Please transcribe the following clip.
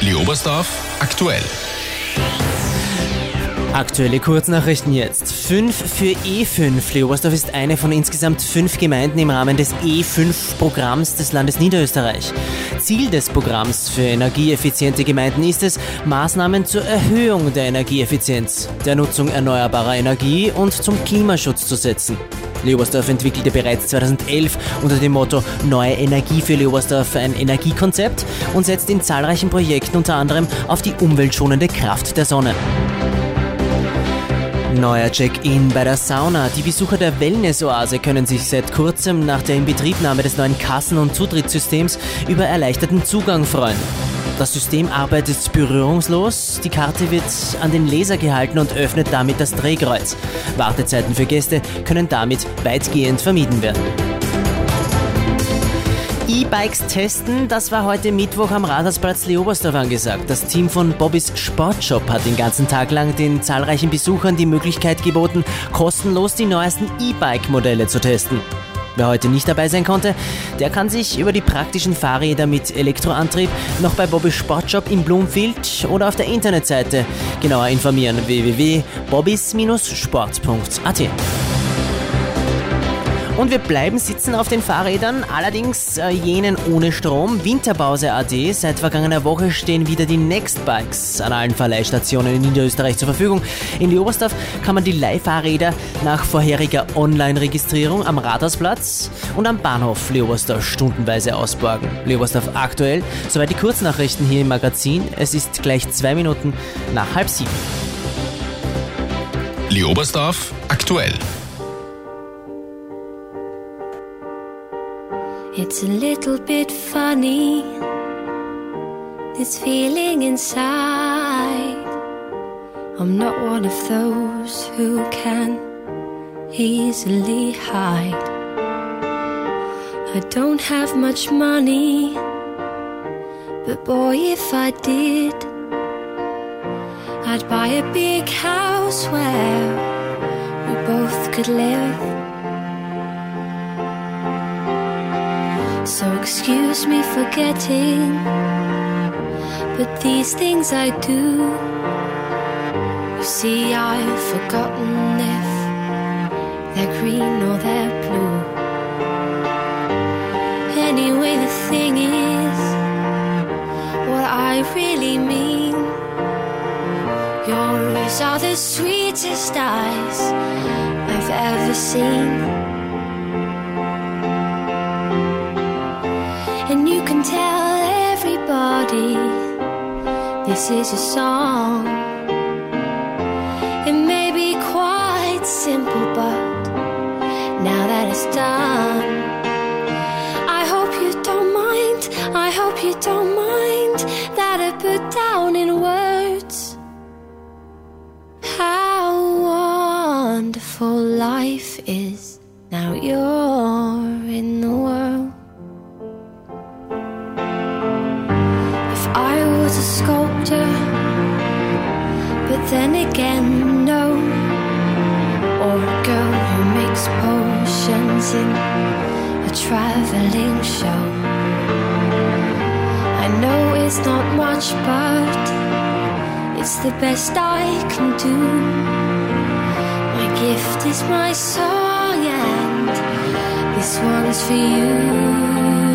Leobersdorf aktuell. Aktuelle Kurznachrichten jetzt. 5 für E5. Leobersdorf ist eine von insgesamt 5 Gemeinden im Rahmen des E5-Programms des Landes Niederösterreich. Ziel des Programms für energieeffiziente Gemeinden ist es, Maßnahmen zur Erhöhung der Energieeffizienz, der Nutzung erneuerbarer Energie und zum Klimaschutz zu setzen. Leobersdorf entwickelte bereits 2011 unter dem Motto Neue Energie für Leobersdorf ein Energiekonzept und setzt in zahlreichen Projekten unter anderem auf die umweltschonende Kraft der Sonne. Neuer Check-in bei der Sauna. Die Besucher der Wellness-Oase können sich seit kurzem nach der Inbetriebnahme des neuen Kassen- und Zutrittssystems über erleichterten Zugang freuen. Das System arbeitet berührungslos, die Karte wird an den Laser gehalten und öffnet damit das Drehkreuz. Wartezeiten für Gäste können damit weitgehend vermieden werden. E-Bikes testen, das war heute Mittwoch am Rathausplatz Leobersdorf angesagt. Das Team von Bobbys Sportshop hat den ganzen Tag lang den zahlreichen Besuchern die Möglichkeit geboten, kostenlos die neuesten E-Bike-Modelle zu testen. Wer heute nicht dabei sein konnte, der kann sich über die praktischen Fahrräder mit Elektroantrieb noch bei Bobbys Sportshop in Blumfield oder auf der Internetseite genauer informieren: www.bobbys-sport.at. Und wir bleiben sitzen auf den Fahrrädern, allerdings jenen ohne Strom. Winterpause.at. Seit vergangener Woche stehen wieder die Nextbikes an allen Verleihstationen in Niederösterreich zur Verfügung. In Leobersdorf kann man die Leihfahrräder nach vorheriger Online-Registrierung am Rathausplatz und am Bahnhof Leobersdorf stundenweise ausborgen. Leobersdorf aktuell, soweit die Kurznachrichten hier im Magazin. Es ist gleich 2 Minuten nach 6:30. Leobersdorf aktuell. It's a little bit funny, this feeling inside. I'm not one of those who can easily hide. I don't have much money, but boy, if I did, I'd buy a big house where we both could live. So excuse me for getting, but these things I do. You see, I've forgotten if they're green or they're blue. Anyway, the thing is, what I really mean, yours are the sweetest eyes I've ever seen. And you can tell everybody this is a song. It may be quite simple, but now that it's done, I hope you don't mind, I hope you don't mind that I put down in words how wonderful life is now you're in the world. I was a sculptor, but then again, no. Or a girl who makes potions in a traveling show. I know it's not much, but it's the best I can do. My gift is my song, and this one's for you.